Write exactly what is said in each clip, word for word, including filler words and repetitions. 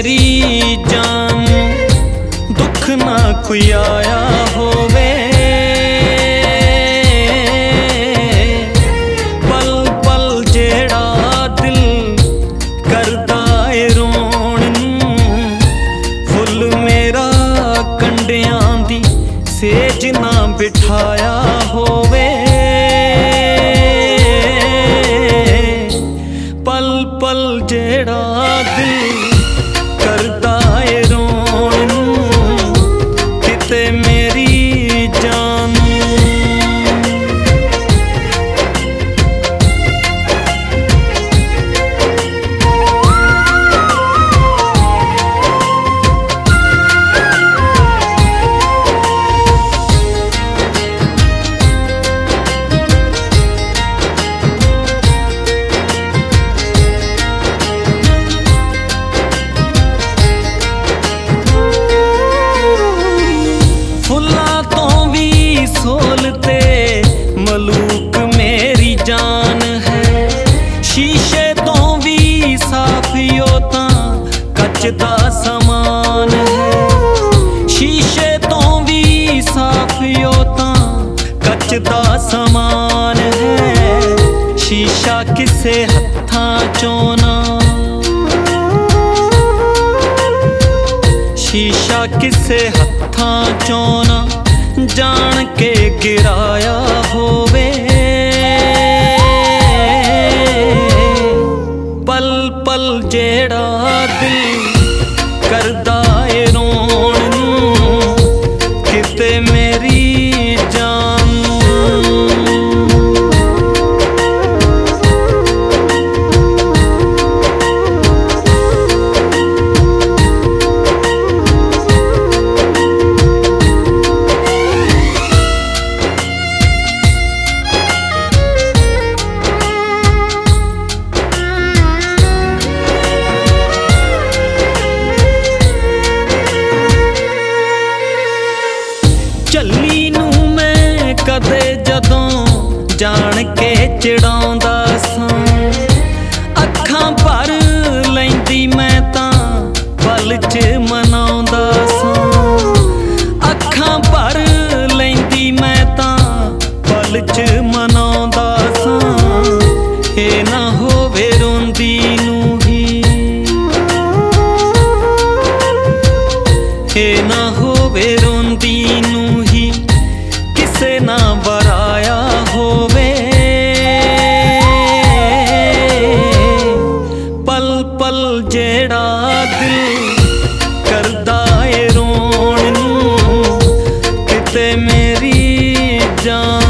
मेरी जान दुख ना कोई आया होवे। पल पल जेड़ा दिल करदा ए रोण नूं, फुल मेरा कंडियां दी सेज ना बिठाया होवे। पल पल जेड़ा दिल करदा ए रोण नूं, किते मेरी जान। सोलते मलूक मेरी जान है, शीशे तो भी साफ यो तां कच दा समान है। शीशे तो भी साफ यो तां कच दा समान है। शीशा किसे हत्थां चों ना, शीशा किसे हत्थां चों ना जान के गिराया होवे। पल पल जेड़ा दिल करदा ए रोण नूं, किते मेरी जान। झल्ली नूं मैं कदे जदों जान के चिड़ाउंदा सां, अखां भर लैंदी मैं तां पल च मनाउंदा सां। अखां भर लैंदी मैं तां पल च मनाउंदा सां। ए ना होवे रोंदी नूं ही, ए ना होवे रोंदी नूं ही किसे ना वराया होवे। पल पल जेड़ा दिल करदा ए रोण नूं, किते मेरी जान।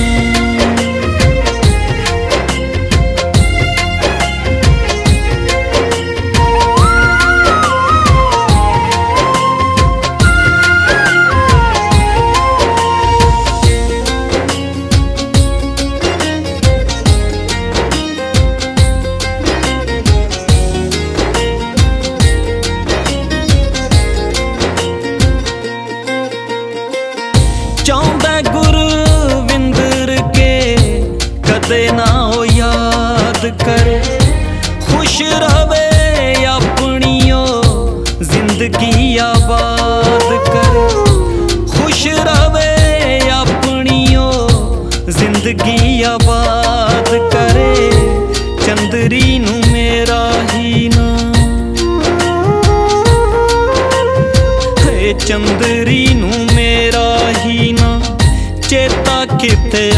चाहुंदा गुरविंदर के कदे ना हो याद कर, खुश रवे अपनियो जिंदगी आबाद कर। खुश रवे अपनियो जिंदगी आबाद करे। चंदरी नूं मेरा ही ना, चंदरी नूं मेरा ही ना चेता किते